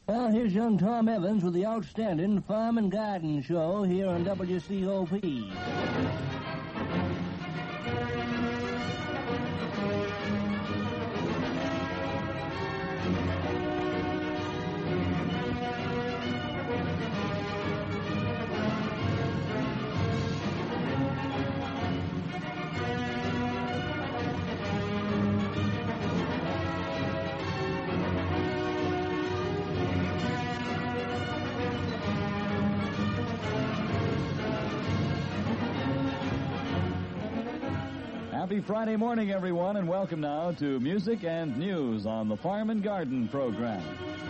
Well, here's young Tom Evans with the outstanding Farm and Garden Show here on WCOP. Happy Friday morning, everyone, and welcome now to Music and News on the Farm and Garden program.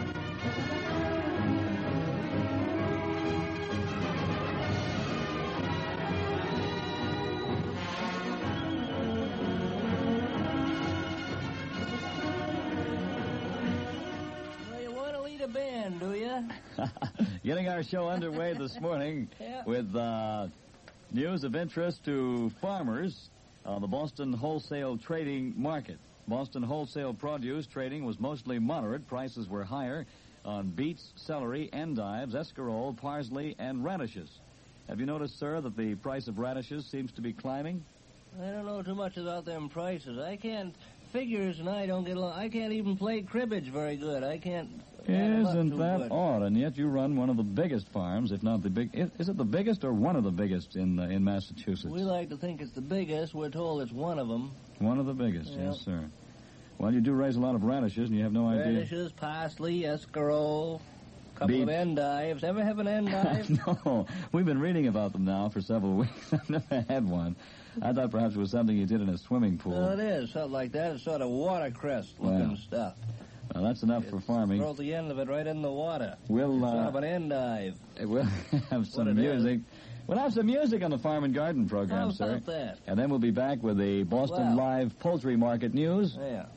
Well, you want to lead a band, do you? Getting our show underway this morning with news of interest to farmers on the Boston wholesale trading market. Boston wholesale produce trading was mostly moderate. Prices were higher on beets, celery, endives, escarole, parsley, and radishes. Have you noticed, sir, that the price of radishes seems to be climbing? I don't know too much about them prices. Figures and I don't get along. I can't even play cribbage very good. I can't. Isn't that odd? And yet you run one of the biggest farms, if not the big. Is it the biggest or one of the biggest in Massachusetts? We like to think it's the biggest. We're told it's one of them. One of the biggest, yes, sir. Well, you do raise a lot of radishes, and you have no idea. Radishes, parsley, escarole, a couple of endives. Ever have an endive? No. We've been reading about them now for several weeks. I've never had one. I thought perhaps it was something you did in a swimming pool. No, it is. Something like that. It's sort of watercress-looking stuff. Well, that's enough for farming. Throw the end of it right in the water. We'll sort of an endive. We'll have some music. We'll have some music on the Farm and Garden program, sir. How about that? And then we'll be back with the Boston Live Poultry Market News. Yeah.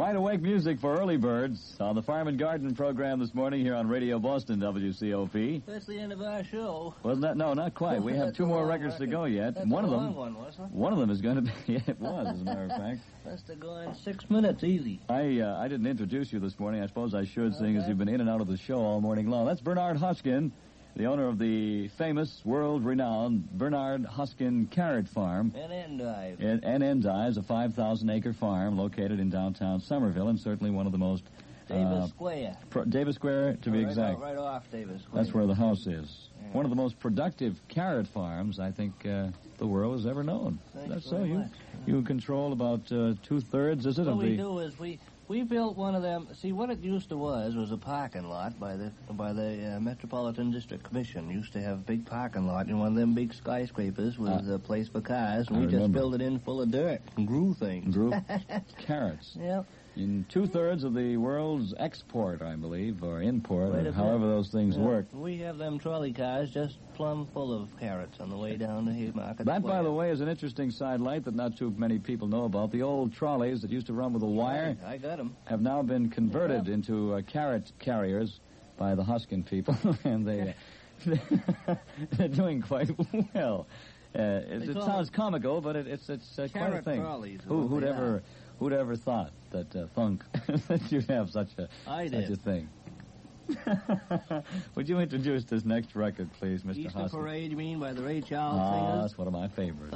Wide awake music for early birds on the Farm and Garden program this morning here on Radio Boston WCOP. That's the end of our show. Wasn't that? No, not quite. We have two more records to go yet. That's One a of them. long one, wasn't it? One of them is going to be. It was, as a matter of fact. Must have gone 6 minutes easy. I didn't introduce you this morning. I suppose I should, seeing as you've been in and out of the show all morning long. That's Bernard Hoskin, the owner of the famous, world-renowned Bernard Hoskin Carrot Farm. And Endive. And Endive, a 5,000-acre farm located in downtown Somerville, and certainly one of the most... Davis Square. Davis Square, to be exact. Right off Davis Square. That's where the house is. Yeah. One of the most productive carrot farms I think the world has ever known. Thanks That's very so. much. You control about 2/3, is it? What of we the... do is we built one of them. See, what it used to was a parking lot by the Metropolitan District Commission. Used to have a big parking lot in one of them big skyscrapers with a place for cars. And we just filled it in full of dirt and grew things. Grew carrots. Yep. In 2/3 of the world's export, I believe, or import, or however those things work. We have them trolley cars just plumb full of carrots on the way down to Haymarket That, Square. by the way, is an interesting sidelight that not too many people know about. The old trolleys that used to run with a wire I got them. have now been converted into carrot carriers by the Hoskin people, and they're doing quite well. It sounds comical, but it's quite a thing. Trolleys. Who'd ever thought that Thunk that you'd have such a thing? Would you introduce this next record, please, Mr. Easter Hoskin? Parade, you mean, by the Ray Charles Singers? That's one of my favorites.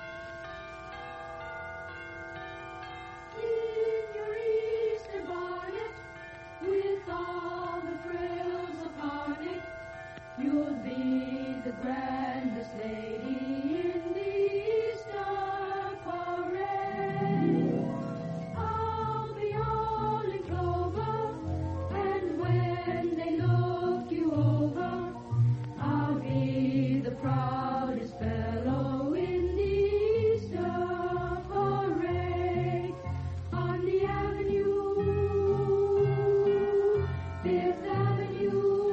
In your Easter bonnet, with all the frills upon it, you'll be the grandest lady in the Easter parade. I'll be all in clover, and when they look you over, I'll be the proudest fellow in the Easter parade. On the avenue, Fifth Avenue,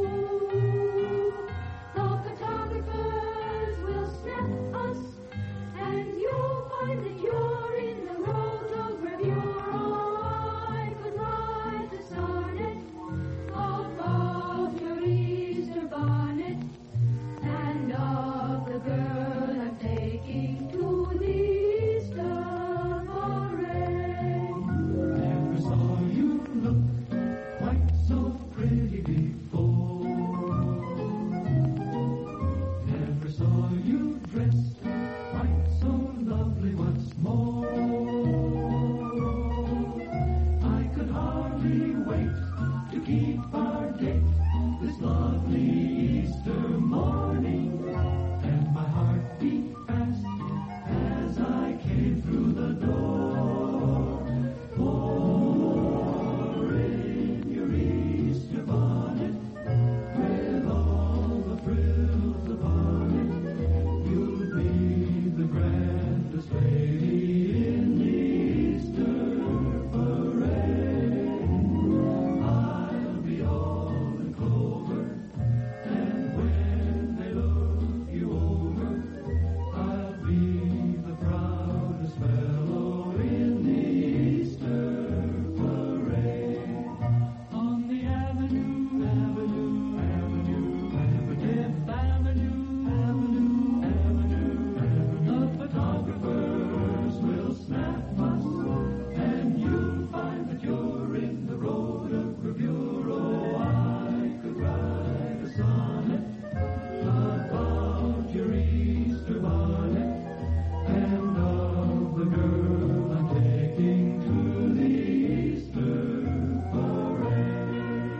the photographers will snap us, and you'll find that you're in the rotogravure. I could write a sonnet above your Easter bonnet, and of the girl I'm taking to the Easter parade. Never saw you look quite so pretty before. Never saw you dressed quite so lovely once more. I could hardly wait to keep our date this lovely Easter morning, and my heart beat fast as I came through the door. For in your Easter bonnet, with all the frills upon it, you'll be the grandest lady in the Easter parade. I'll be all in clover, and when they look you over, I'll be the proudest fellow in the Easter parade. On the avenue, Fifth Avenue, the photographers will snap us, and you'll find that you're in the rotogravure. Oh, I could write a sonnet about your Easter bonnet, and of the girl I'm taking to the Easter parade.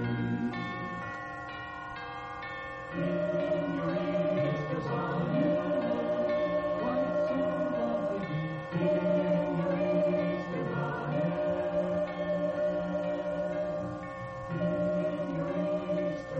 In your Easter bonnet, quite so lovely. In your Easter bonnet, in your Easter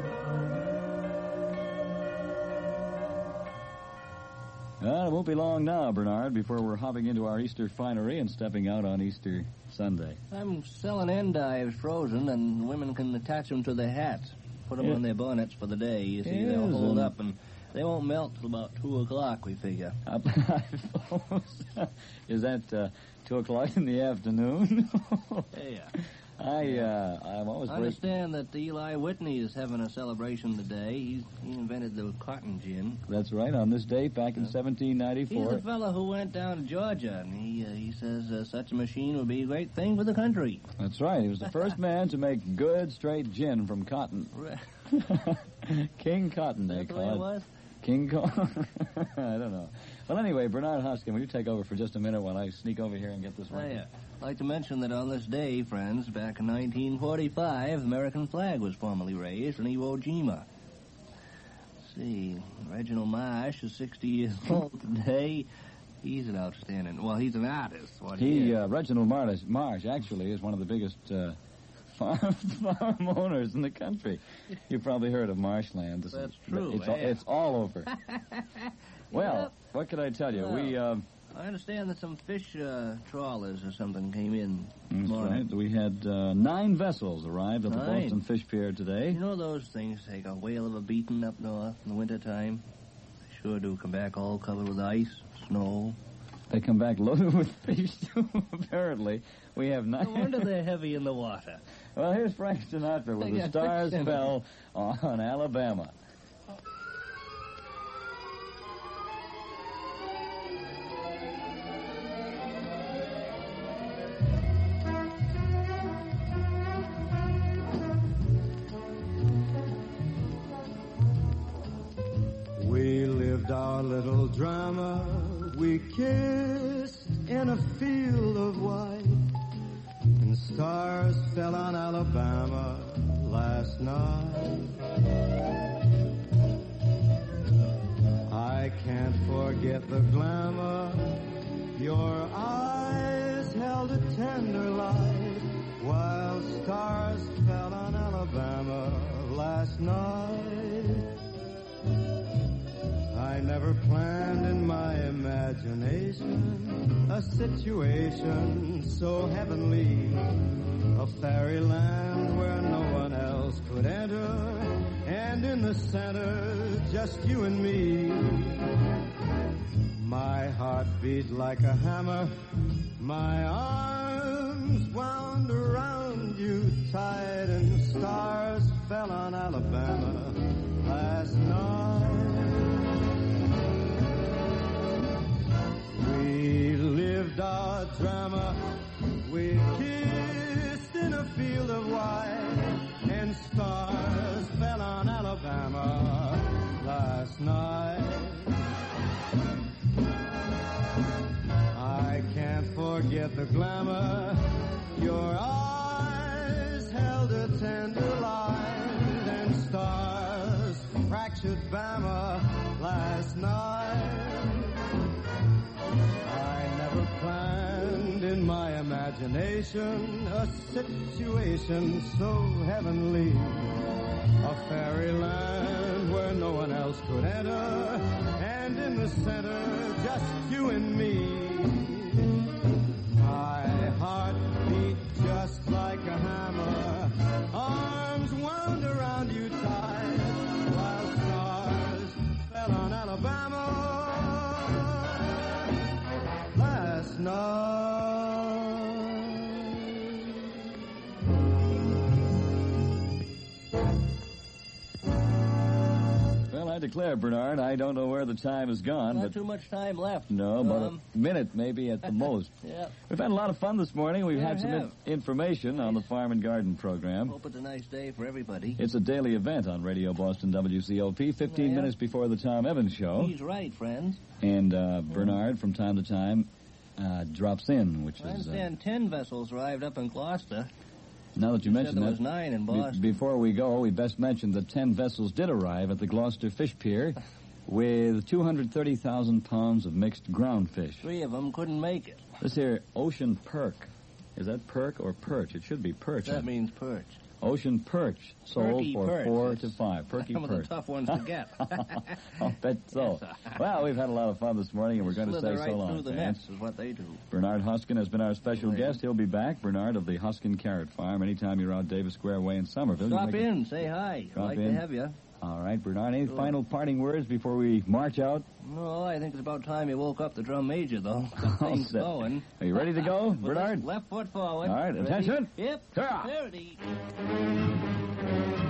bonnet. It won't be long now, Bernard, before we're hopping into our Easter finery and stepping out on Easter Sunday. I'm selling endives frozen, and women can attach them to their hats. Put them on their bonnets for the day. You see, they'll hold up, and they won't melt till about 2 o'clock, we figure. Is that 2 o'clock in the afternoon. Yeah. I'm always I understand that Eli Whitney is having a celebration today. He invented the cotton gin. That's right. On this date, back in He's 1794. the fellow who went down to Georgia, and he says such a machine would be a great thing for the country. That's right. He was the first man to make good, straight gin from cotton. King Cotton, they That's the way it call it. was? King Cotton. I don't know. Well, anyway, Bernard Hoskin, will you take over for just a minute while I sneak over here and get this one? Yeah. I'd like to mention that on this day, friends, back in 1945, the American flag was formally raised in Iwo Jima. Let's see, Reginald Marsh is 60 years old today. He's an outstanding, well, he's an artist. Reginald Marsh actually is one of the biggest farm owners in the country. You've probably heard of Marshland. That's true. It's all over. Well, what can I tell you? I understand that some fish trawlers or something came in. That's morning. right. We had 9 vessels arrived at the Boston Fish Pier today. You know those things take a whale of a beating up north in the wintertime? They sure do come back all covered with ice, snow. They come back loaded with fish, too, apparently. We have 9. No wonder they're heavy in the water. Well, here's Frank Sinatra with The Stars Fell on Alabama. We lived our little drama. We kissed in a field of white, and stars fell on Alabama last night. I can't forget the glamour. Your eyes held a tender light, while stars fell on Alabama last night. I never planned in my imagination a situation so heavenly, a fairyland where no one else could enter, and in the center, just you and me. My heart beat like a hammer, my arms wound around you tight, and stars fell on Alabama last night. We lived our drama, we kissed in a field of white, and stars fell on Alabama last night. I can't forget the glamour, your eyes held a tender light, and stars fractured Bama last night. I never planned in my imagination a situation so heavenly, a fairyland where no one else could enter, and in the center, just you and me. My heart beat just like a hammer, arms wound around you tight, while stars fell on Alabama last night. Well, I declare, Bernard, I don't know where the time has gone. Not too much time left. No, but a minute maybe at the most. Yeah. We've had a lot of fun this morning. We've Yeah, had we some have. information on the Farm and Garden program. Hope it's a nice day for everybody. It's a daily event on Radio Boston WCOP, 15 Yeah. minutes before the Tom Evans Show. He's right, friends. And Bernard, from time to time, drops in, which I is... understand 10 vessels arrived up in Gloucester. now that you mention There that, was 9 in Boston. before we go, we best mention that 10 vessels did arrive at the Gloucester Fish Pier with 230,000 pounds of mixed ground fish. 3 of them couldn't make it. This here, Ocean Perk. Is that perk or perch? It should be perch. That means perch. Ocean Perch sold Perky for perch. 4 to 5. Perky Some of perch. the tough ones to get. I'll bet so. Well, we've had a lot of fun this morning, and we're going to say Slither right so long, through the fans. nets is what they do. Bernard Hoskin has been our special Yeah. guest. He'll be back. Bernard of the Hoskin Carrot Farm. Anytime you're out Davis Square Way in Somerville. you Drop make a- in, say hi. Drop I'd like in. to have you. All right, Bernard, any final parting words before we march out? No, I think it's about time you woke up the drum major, though. Got things going. Are you ready to go, Bernard? Left foot forward. All right, Ready? attention. Yep. Hurrah. There it is.